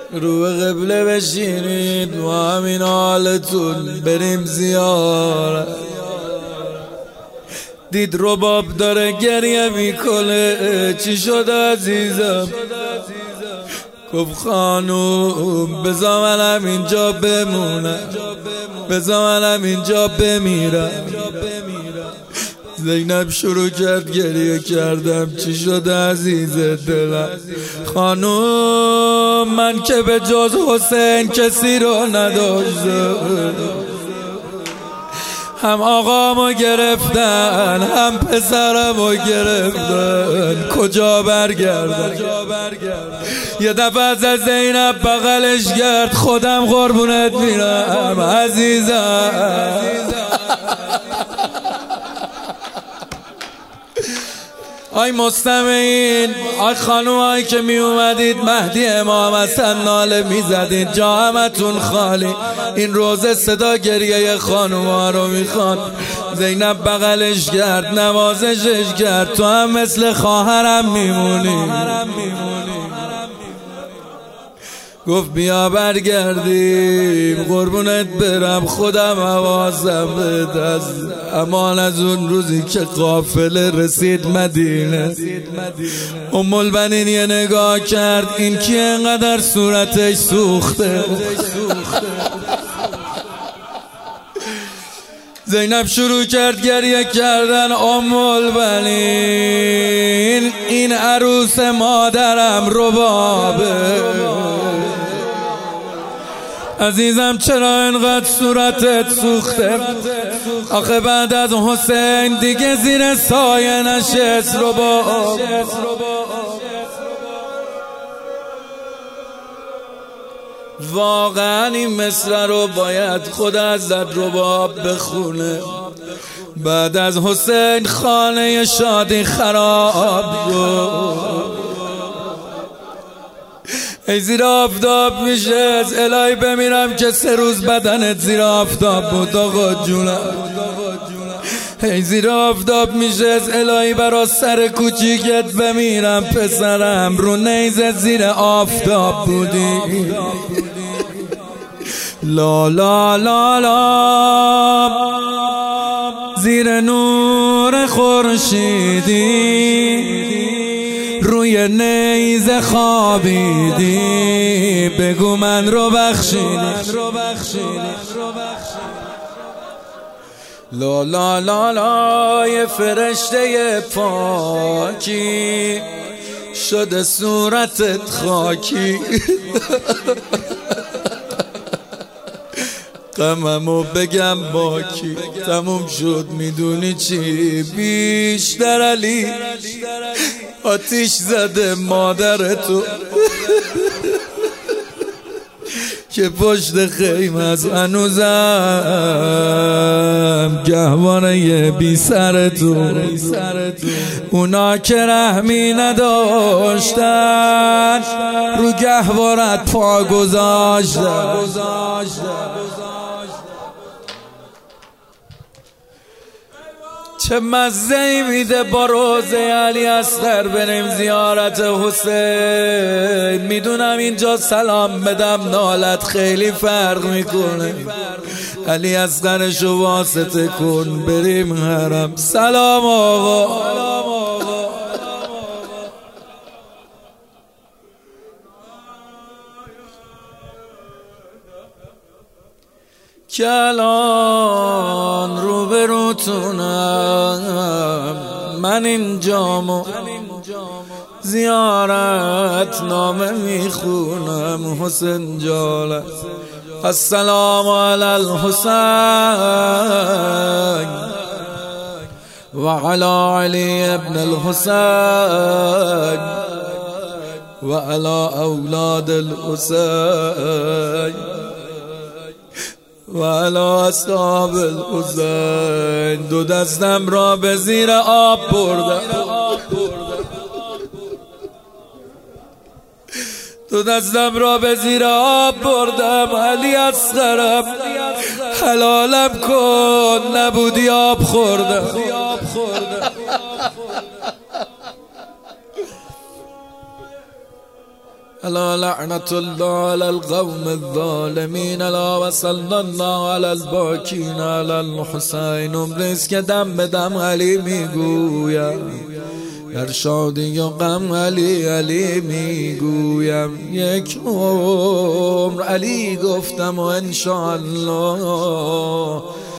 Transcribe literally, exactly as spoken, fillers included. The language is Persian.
رو به قبله بشینید و همین حالتون بریم زیارت. دید رباب داره گریه میکنه، چی شده عزیزم؟ گفت خانوم بذار منم اینجا بمونم، بذار منم اینجا بمیرم. زینب شروع کرد گریه کردم. چی شده عزیز دلم؟ خانوم من که به جز حسین کسی رو نداشتم، هم آقامو گرفتن هم پسرمو گرفتن، کجا برگردن؟ یه دفعه از زینب بغلش کرد، خودم قربونت میرم عزیزم. آی مستمعین، آی خانومایی که می اومدید مهدی امام حسن ناله می زدید، جا همتون خالی. این روزه صدا گریه خانوما رو میخواد. زینب بغلش کرد، نوازشش کرد، تو هم مثل خواهرم میمونی. گفت بیا برگردیم، قربونت برم، خودم حواسم بهت از امان از اون روزی که قافله رسید مدینه. ام البنین یه نگاه کرد، این کی انقدر صورتش سوخته؟ زینب شروع کرد گریه کردن. ام البنین این عروس مادرم ربابه. عزیزم چرا اینقدر صورتت سوخته؟ آخه بعد از حسین دیگه زیر سایه نشست رباب. واقعا این مصرع رو باید خود حضرت رباب بخونه. بعد از حسین خانه شادی خراب بود. ای زیر آفتاب میشه از الهی بمیرم که سه روز بدنت زیر آفتاب بود آقا جونم. ای زیر آفتاب میشه از الهی برا سر کوچیکت بمیرم پسرم، رو نیزت زیر آفتاب بودی. لا لا لا لا زیر نور خورشیدی، روی نیزه خوابیدی، بگو من رو بخشیدی. لا لا لا لا یه فرشته پاکی شده صورتت خاکی. غممو بگم با کی تموم شد، میدونی چی بیشتر؟ علی آتیش زده مادرتو که پشت خیمه از هنوزم گهواره بی سرتو. اونا که رحمی نداشتن رو گهوارت پا گذاشتن. چه مزه‌ای میده با روزه علی اصغر بریم زیارت حسین. میدونم اینجا سلام بدم نالت خیلی فرق میکنه، علی اصغرشو واسطه کن بریم حرم. سلام آقا. که الان رو به روتونم من اینجامو زیارت نامه میخونم. حسین جالت السلام علی الحسین و علی علی ابن الحسین و علی اولاد الحسین و علی اصحاب الحسین. دو دستم را به زیر آب بردم، دو دستم را به زیر آب بردم. علی اصغرم حلالم کن، نبودی آب خوردم. الا لعنت الله على القوم الظالمین، الا و صلی الله علی الباکین علی الحسین. عمریست که دم به دم علی میگویم، در شادی و غم علی علی میگویم. یک عمر علی گفتم و انشاءالله